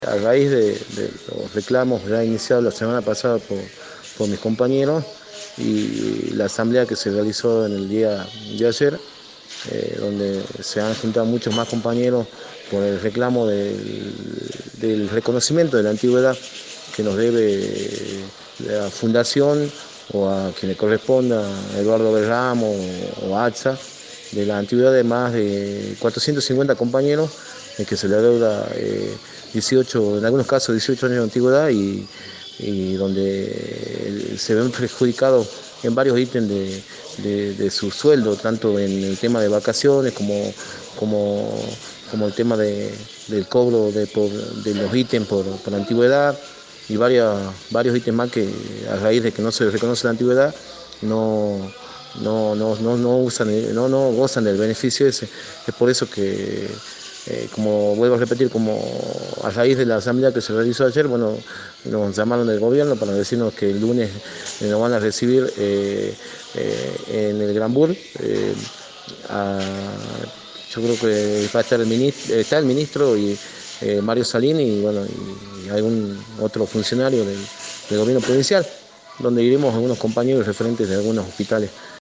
A raíz de los reclamos ya iniciados la semana pasada por mis compañeros y la asamblea que se realizó en el día de ayer, donde se han juntado muchos más compañeros por el reclamo del reconocimiento de la antigüedad que nos debe la Fundación o a quien le corresponda, Eduardo Belramo o AXA, de la antigüedad de más de 450 compañeros, en que se le adeuda 18, en algunos casos 18 años de antigüedad y donde se ven perjudicados en varios ítems de su sueldo, tanto en el tema de vacaciones como el tema del cobro de los ítems por antigüedad y varios ítems más que a raíz de que no se reconoce la antigüedad no gozan del beneficio ese. Es por eso que, como vuelvo a repetir, como a raíz de la asamblea que se realizó ayer, bueno, nos llamaron del gobierno para decirnos que el lunes nos van a recibir en el Gran Bur. Yo creo que va a estar está el ministro y Mario Salini y, bueno, y algún otro funcionario del gobierno provincial, donde iremos algunos compañeros referentes de algunos hospitales.